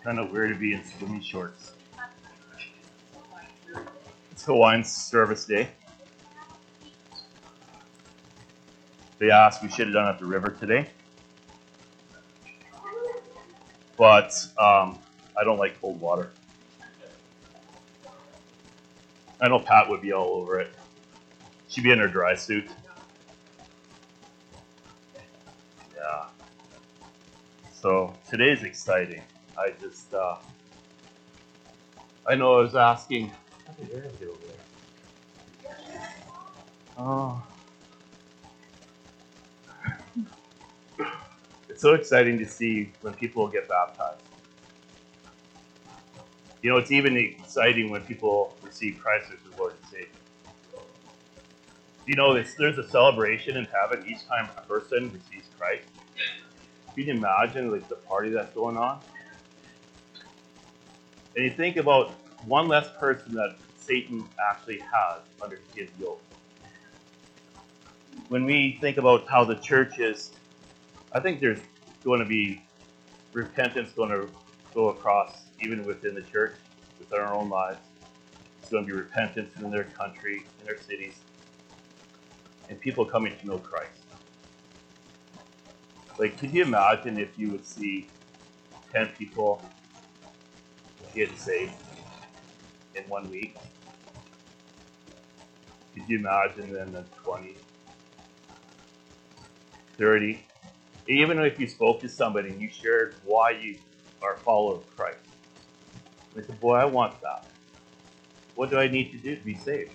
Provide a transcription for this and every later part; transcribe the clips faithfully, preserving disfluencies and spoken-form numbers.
kind of weird to be in swimming shorts. It's Hawaiian service day. They asked we should have done it at the river today. But um, I don't like cold water. I know Pat would be all over it. She'd be in her dry suit. Yeah. So today's exciting. I just, uh, I know I was asking. Oh. It's so exciting to see when people get baptized. You know, it's even exciting when people receive Christ as their Lord and Savior. You know, it's, there's a celebration in heaven each time a person receives Christ. Can you imagine like the party that's going on? And you think about one less person that Satan actually has under his yoke. When we think about how the church is, I think there's going to be repentance going to go across even within the church, within our own lives. It's going to be repentance in their country, in their cities, and people coming to know Christ. Like, could you imagine if you would see ten people get saved in one week? Could you imagine then the twenty, thirty? Even if you spoke to somebody and you shared why you are a follower of Christ. They said, boy, I want that. What do I need to do to be saved?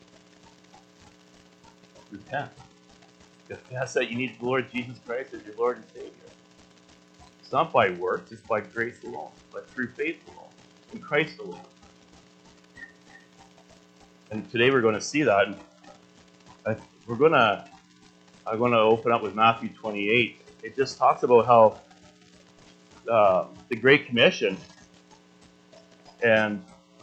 Repent. Confess that you need the Lord Jesus Christ as your Lord and Savior. It's not by works, it's by grace alone, but through faith alone, in Christ alone. And today we're going to see that. And I, we're going to, I'm going to open up with Matthew twenty-eight. It just talks about how uh, the Great Commission, and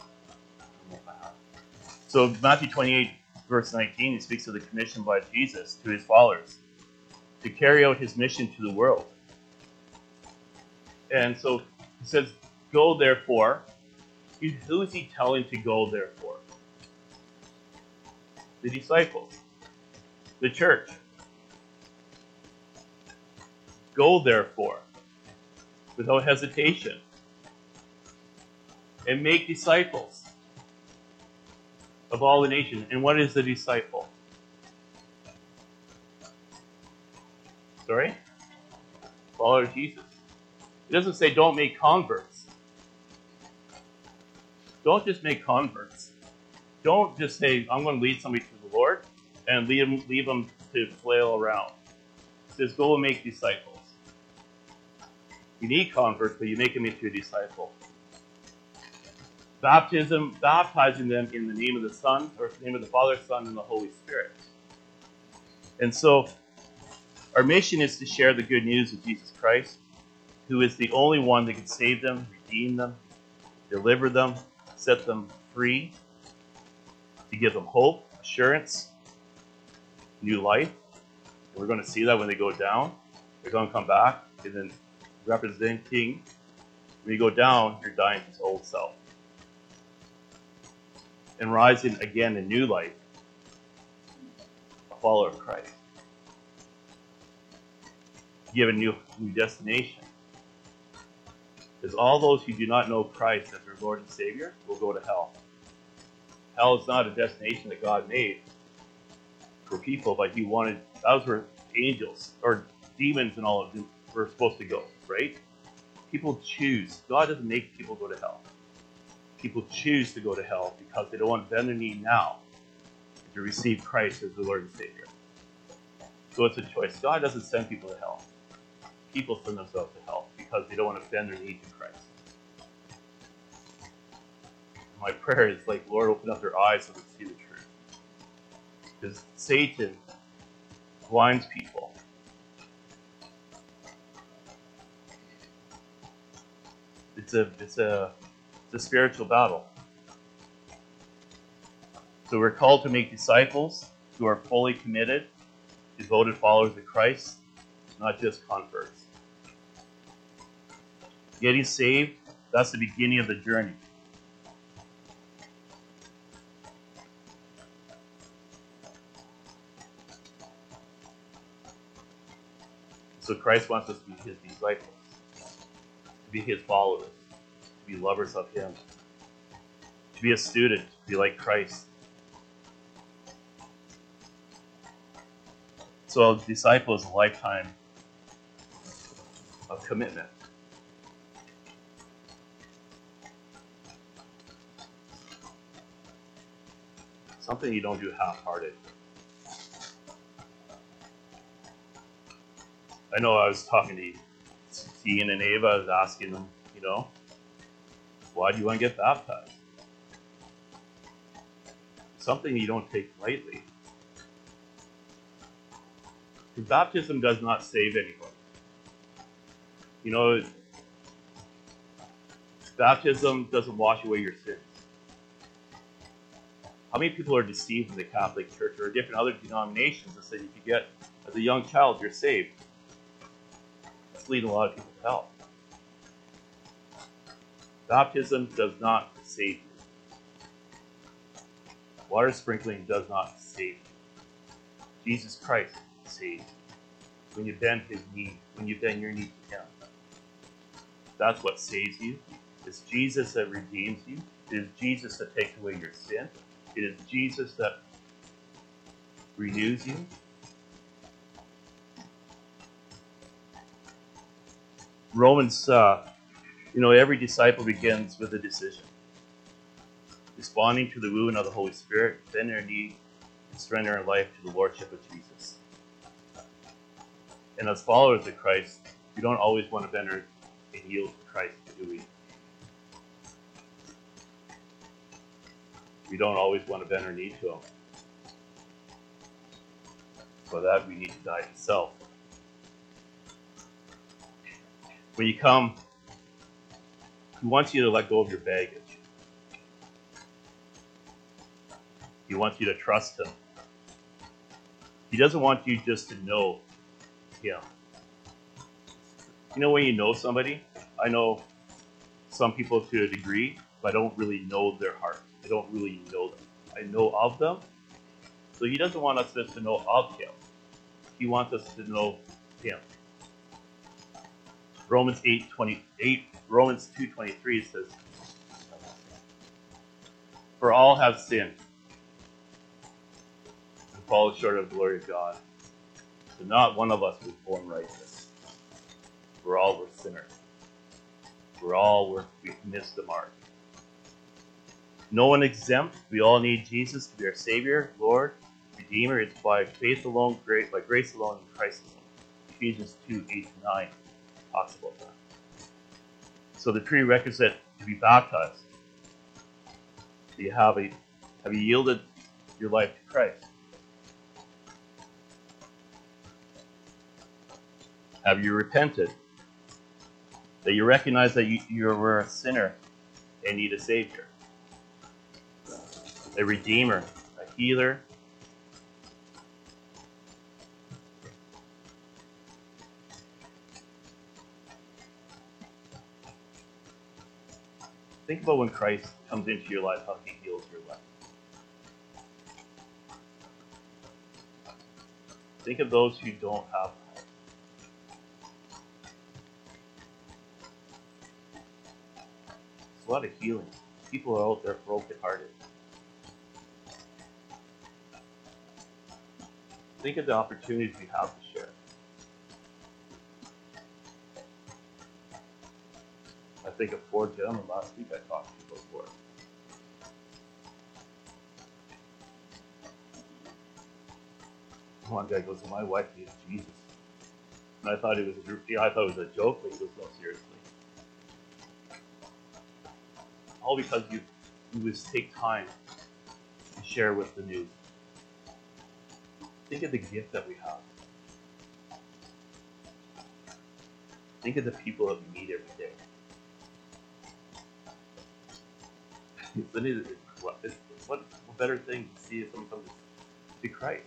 so Matthew twenty-eight, verse nineteen, he speaks of the commission by Jesus to his followers to carry out his mission to the world. And so he says, go therefore. Who is he telling to go therefore? The disciples, the church. Go therefore, without hesitation, and make disciples of all the nations. And what is the disciple? Sorry? Follow Jesus. It doesn't say don't make converts. Don't just make converts. Don't just say, I'm going to lead somebody to the Lord and leave them, leave them to flail around. It says go and make disciples. You need converts, but you make them into a disciple. Baptism, baptizing them in the name of the Son, or the name of the Father, Son, and the Holy Spirit. And so, our mission is to share the good news of Jesus Christ, who is the only one that can save them, redeem them, deliver them, set them free, to give them hope, assurance, new life. And we're going to see that when they go down. They're going to come back, and then representing, when you go down, you're dying to the old self. And rising again in new life, a follower of Christ. Give a new, new destination. Because all those who do not know Christ as their Lord and Savior will go to hell. Hell is not a destination that God made for people, but he wanted, that was where angels, or demons and all of them were supposed to go, right? People choose. God doesn't make people go to hell. People choose to go to hell because they don't want to bend their knee now to receive Christ as the Lord and Savior. So it's a choice. God doesn't send people to hell. People send themselves to hell because they don't want to bend their knee to Christ. My prayer is like, Lord, open up their eyes so they see the truth. Because Satan blinds people. It's a it's a it's a spiritual battle. So we're called to make disciples who are fully committed, devoted followers of Christ, not just converts. Getting saved That's the beginning of the journey. So Christ wants us to be his disciples, to be his followers, to be lovers of him, to be a student, to be like Christ. So a disciple is a lifetime of commitment. Something you don't do half-hearted. I know I was talking to Ian and Ava, I was asking them, you know, why do you want to get baptized? Something you don't take lightly. Because baptism does not save anybody. You know, baptism doesn't wash away your sins. How many people are deceived in the Catholic Church or different other denominations that say if you get, as a young child, you're saved? It's leading a lot of people to hell. Baptism does not save you. Water sprinkling does not save you. Jesus Christ saves you. When you bend his knee, when you bend your knee to him. That's what saves you. It's Jesus that redeems you. It is Jesus that takes away your sin. It is Jesus that renews you. Romans, uh, you know, every disciple begins with a decision. Responding to the wooing of the Holy Spirit, bend their knee, and surrender our life to the Lordship of Jesus. And as followers of Christ, we don't always want to bend our and yield to Christ, do we? We don't always want to bend our knee to him. For that, we need to die to self. When you come, he wants you to let go of your baggage. He wants you to trust him. He doesn't want you just to know him. You know when you know somebody? I know some people to a degree, but I don't really know their heart. I don't really know them. I know of them. So he doesn't want us just to know of him. He wants us to know him. Romans eight twenty-eight, Romans two twenty-three says, "For all have sinned and fall short of the glory of God. So not one of us was born righteous. We're all were sinners. We're all were we missed the mark. No one exempt. We all need Jesus to be our Savior, Lord, Redeemer. It's by faith alone, great by grace alone, in Christ alone." Ephesians two eight to nine talks about that. So the prerequisite to be baptized, do you have a have you yielded your life to Christ? Have you repented? That you recognize that you, you were a sinner and need a Savior, a Redeemer, a healer. Think about when Christ comes into your life, how he heals your life. Think of those who don't have Christ. There's a lot of healing. People are out there brokenhearted. Think of the opportunities we have to share. I think of four gentlemen last week I talked to you before. One guy goes, "My wife needs Jesus," and I thought it was a, yeah, I thought it was a joke, but he goes, "No, seriously." All because you you just take time to share with the news. Think of the gift that we have. Think of the people that we meet every day. What, what, what better thing to see if someone comes to Christ?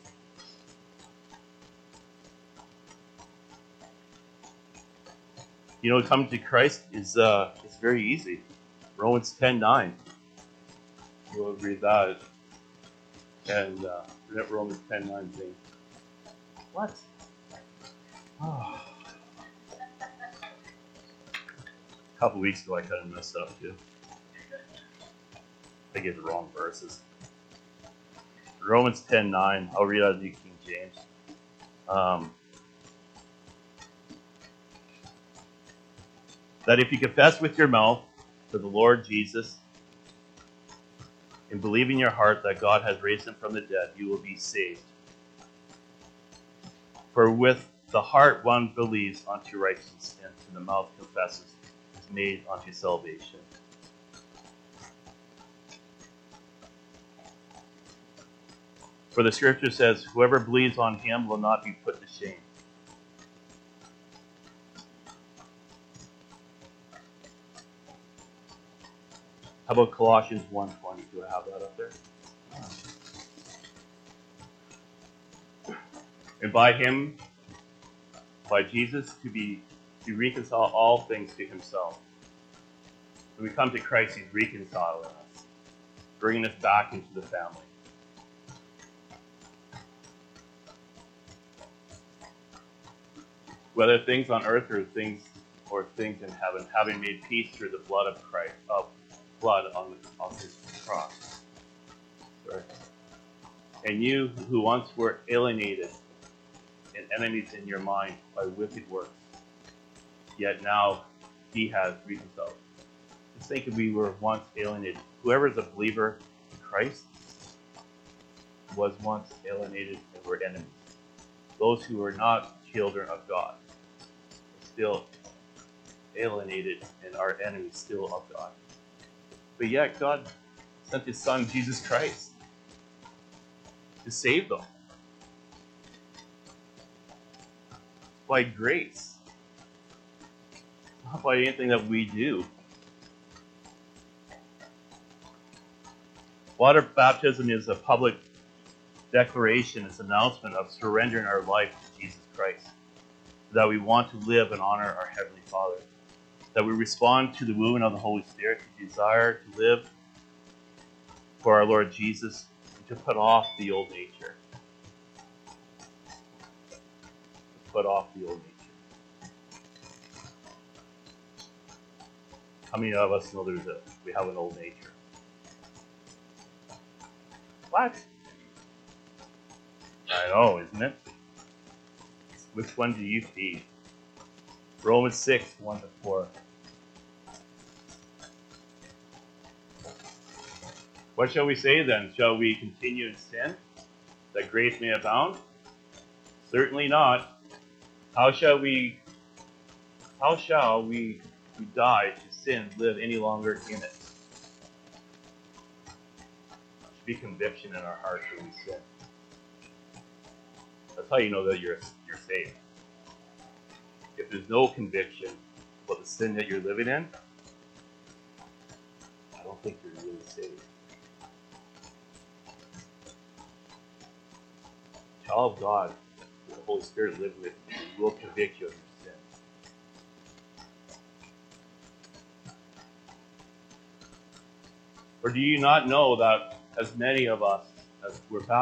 You know, coming to Christ is uh, it's very easy. Romans ten nine. We'll read that. And uh, Romans ten nine saying, what? Oh. A couple weeks ago I kind of messed up too. I gave the wrong verses. Romans ten nine. I'll read out of the King James. Um, that if you confess with your mouth to the Lord Jesus and believe in your heart that God has raised him from the dead, you will be saved. For with the heart one believes unto righteousness, and to the mouth confesses is made unto salvation. For the scripture says, whoever believes on him will not be put to shame. How about Colossians one twenty? Do I have that up there? And by him, by Jesus, to be to reconcile all things to himself. When we come to Christ, he's reconciling us, bringing us back into the family. Whether things on earth or things or things in heaven, having made peace through the blood of Christ, of blood on, the, on his cross. Sorry. And you who once were alienated and enemies in your mind by wicked works, yet now he has reconciled. Just think if we were once alienated. Whoever is a believer in Christ was once alienated and were enemies. Those who are not children of God are still alienated and are enemies still of God. But yet God sent his son, Jesus Christ, to save them. By grace. Not by anything that we do. Water baptism is a public declaration, it's an announcement of surrendering our life to Jesus Christ. That we want to live and honor our Heavenly Father. That we respond to the wooing of the Holy Spirit, to desire to live for our Lord Jesus, and to put off the old nature. To put off the old nature. How many of us know there's a we have an old nature? What? I know, isn't it? Which one do you feed? Romans six, one to four. What shall we say then? Shall we continue in sin, that grace may abound? Certainly not. How shall we how shall we who die to sin live any longer in it? There should be conviction in our hearts when we sin. That's how you know that you're you're saved. If there's no conviction about the sin that you're living in, I don't think you're really saved. Child of God, the Holy Spirit lives with you, He will convict you of your sin. Or do you not know that as many of us as were baptized